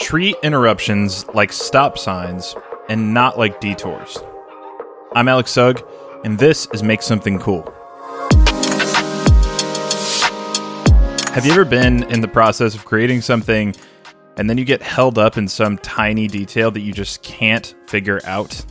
Treat interruptions like stop signs and not like detours. I'm Alex Sugg, and this is Make Something Cool. Have you ever been in the process of creating something and then you get held up in some tiny detail that you just can't figure out?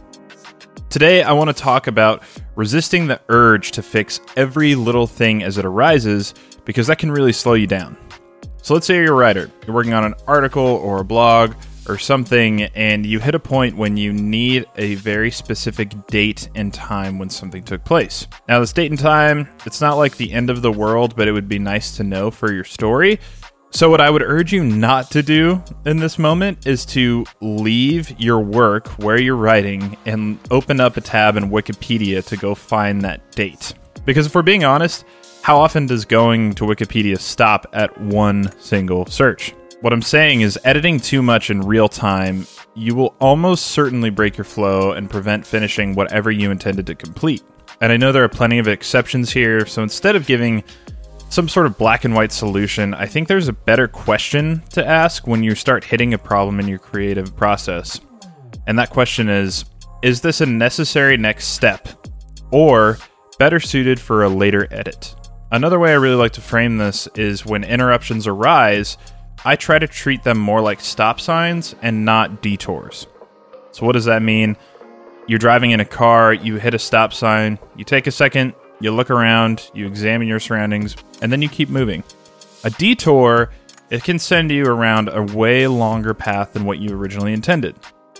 Today, I want to talk about resisting the urge to fix every little thing as it arises, because that can really slow you down. So let's say you're a writer. You're working on an article or a blog or something, and you hit a point when you need a very specific date and time when something took place. Now, this date and time, it's not like the end of the world, but it would be nice to know for your story. So what I would urge you not to do in this moment is to leave your work where you're writing and open up a tab in Wikipedia to go find that date. Because if we're being honest, how often does going to Wikipedia stop at one single search? What I'm saying is, editing too much in real time, you will almost certainly break your flow and prevent finishing whatever you intended to complete. And I know there are plenty of exceptions here, so instead of giving some sort of black and white solution, I think there's a better question to ask when you start hitting a problem in your creative process. And that question is this a necessary next step, or better suited for a later edit? Another way I really like to frame this is when interruptions arise, I try to treat them more like stop signs and not detours. So what does that mean? You're driving in a car, you hit a stop sign, you take a second, you look around, you examine your surroundings, and then you keep moving. A detour, it can send you around a way longer path than what you originally intended.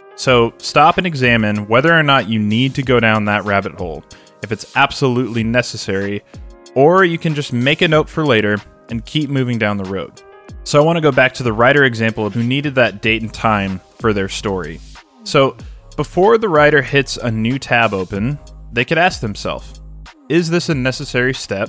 So stop and examine whether or not you need to go down that rabbit hole, if it's absolutely necessary, or you can just make a note for later and keep moving down the road. So I want to go back to the writer example of who needed that date and time for their story. So before the writer hits a new tab open, they could ask themselves, is this a necessary step,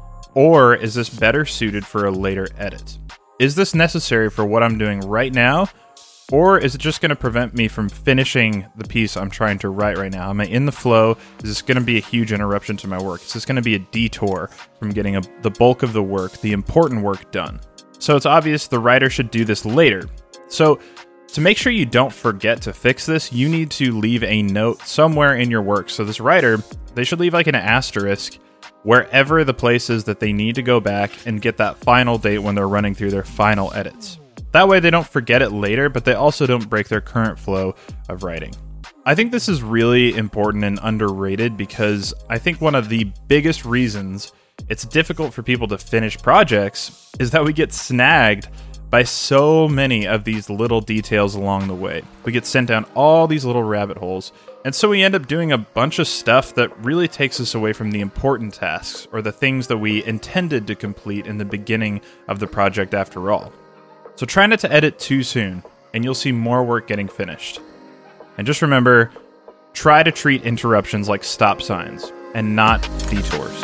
or is this better suited for a later edit? Is this necessary for what I'm doing right now, or is it just going to prevent me from finishing the piece I'm trying to write right now? Am I in the flow? Is this going to be a huge interruption to my work? Is this going to be a detour from getting the bulk of the work, the important work, done? So it's obvious the writer should do this later. So to make sure you don't forget to fix this, you need to leave a note somewhere in your work. So this writer, they should leave like an asterisk wherever the place is that they need to go back and get that final date when they're running through their final edits. That way they don't forget it later, but they also don't break their current flow of writing. I think this is really important and underrated because I think one of the biggest reasons it's difficult for people to finish projects is that we get snagged by so many of these little details along the way. We get sent down all these little rabbit holes, and so we end up doing a bunch of stuff that really takes us away from the important tasks or the things that we intended to complete in the beginning of the project after all. So try not to edit too soon, and you'll see more work getting finished. And just remember, try to treat interruptions like stop signs and not detours.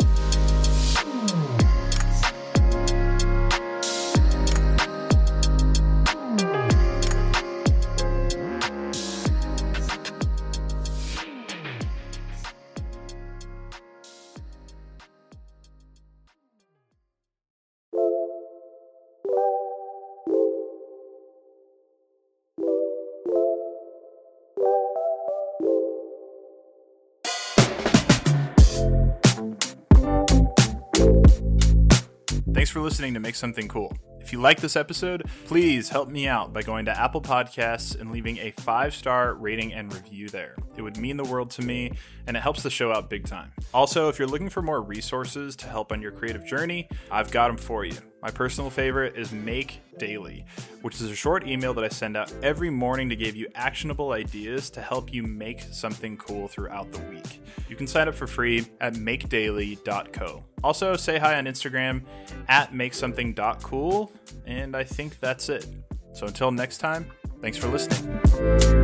Thanks for listening to Make Something Cool. If you like this episode, please help me out by going to Apple Podcasts and leaving a 5-star rating and review there. It would mean the world to me, and it helps the show out big time. Also, if you're looking for more resources to help on your creative journey, I've got them for you. My personal favorite is Make Daily, which is a short email that I send out every morning to give you actionable ideas to help you make something cool throughout the week. You can sign up for free at makedaily.co. Also, say hi on Instagram at makesomething.cool, and I think that's it. So until next time, thanks for listening.